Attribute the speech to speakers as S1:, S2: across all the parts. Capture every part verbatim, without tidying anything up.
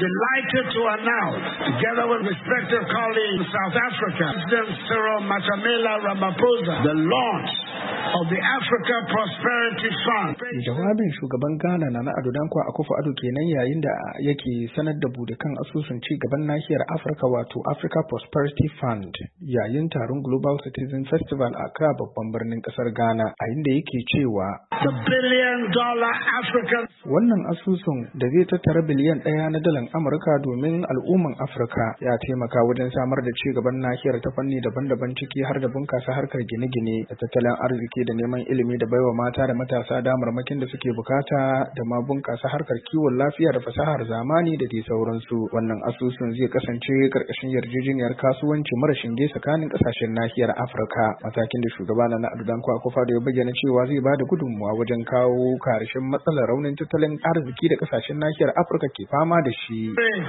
S1: delighted to announce, together with respective colleagues in South Africa, President Cyril Matamela Ramaphosa, the launch of the Africa Prosperity Fund.
S2: Jawabin shugaban Ghana Nana Addo Dankwa Akufo-Addo kenan yayin da yake sanar da bude kan asusun ci gaban nahiyar Afirka wato Africa Prosperity Fund yayin taron Global Citizen Festival a Accra babban birnin kasar Ghana, a inda yake cewa
S1: the billion dollar African
S2: wannan asusun da zai tattara biliyan ɗaya na dalar Amurka domin al'umman Afirka ya taimaka wajen samar da ci gaban nahiyar ta fanni daban-daban ciki har da bunkasa harkar gine-gine da tattalin arziki da neman ilimi da baiwa mata da matasa damarmakin da suke bukata da ma bunkasa harkar kiwon lafiya da fasahar zamani da dai sauransu. Wannan asusun zai kasance karkashin yarjejeniyar kasuwanci mara shinge tsakanin kasashen nahiyar Afirka, matakin da shugaba Nana Addo Dankwa Akufo-Addo ya bayyana cewa zai ba da gudunmuwa wajen kawo karshen matsalar raunin tattalin arziki da kasashen nahiyar Afirka ke fama da shi.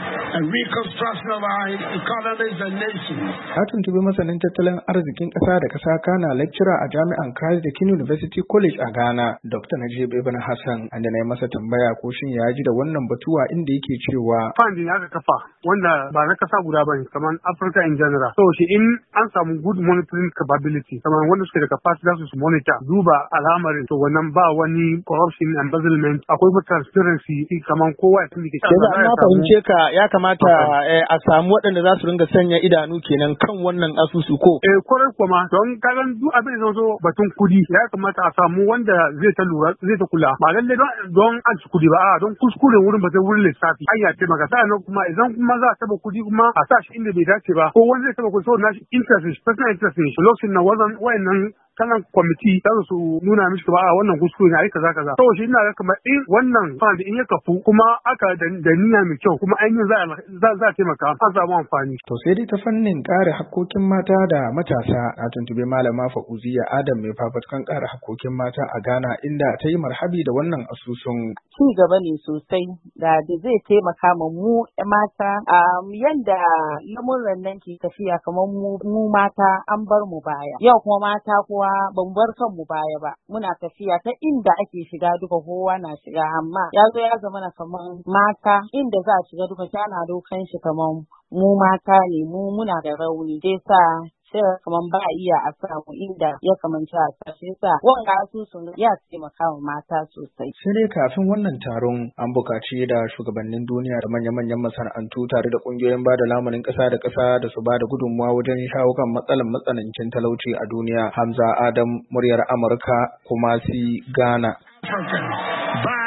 S2: Ta tuntubi masanin tattalin arzikin ƙasa da ƙasa kana lecturer a jami'an Christ the King University College a Ghana, Doctor Najib Ibn Hassan, inda na yi masa tambaya ko shin ya ji da wannan batuwa inda yake cewa
S3: fund ne aka kafa wanda ba na kasa guda bane kamar Africa in general. So shi in an samu good monitoring capability kamar wanda suke da capacity su monitor duba al'amarin, to wannan ba wani corruption, embezzlement, akwai transparency kamar kowa ya tuni ke
S2: cewa na fahimce ka ya kamata a samu waɗanda za su ringa sanya idanu kenan kan wannan asusu ko
S3: eh kwarai kuma don kagan duk abin da zo batun kudi ya kamata a samu wanda zai ta lura zai ta kula ba lalle don don an ci kudi ba a don kuskure wurin ba zai wurin lissafi ai ya taimaka sannan kuma idan kuma za a taba kudi kuma a sa shi inda bai dace ba ko wanda zai taba kudi so na interest personal interest ne lokacin na wannan wayannan kanan kwamiti za su nuna mishi ba a wannan kuskure ne ai kaza kaza to shi ina ga kamar in wannan fund in ya kafu kuma aka da niyya mai kyau kuma ainihin za za za taimaka an samu amfani.
S2: To sai dai ta fannin kare hakkokin mata da matasa a tuntube malama Fauziya Adam mai fafatukan kare hakkokin mata a Ghana, inda ta yi marhabi da wannan asusun.
S4: Ci gaba ne sosai da zai taimaka ma mu mata a yanda lamuran nan ke tafiya kamar mu mata an bar mu baya. Yau kuma mata kuwa ban bar kanmu baya ba, muna tafiya ta inda ake shiga duka kowa na shiga, amma ya zo ya zama na kaman mata inda za a shiga duka tana dokan shi kaman mu mata ne mu muna da rauni, sai sa sai kaman ba iya a samu inda ya kamanta a sashi sa wanga asusun ya taimaka wa mata sosai.
S2: Sai dai kafin wannan taron an buƙaci da shugabannin duniya da manya-manyan masana'antu tare da ƙungiyoyin ba da lamunin ƙasa da ƙasa da su ba da gudunmuwa wajen shawo kan matsalar matsanancin talauci a duniya. Hamza Adam, muryar Amurka, Kumasi, Ghana.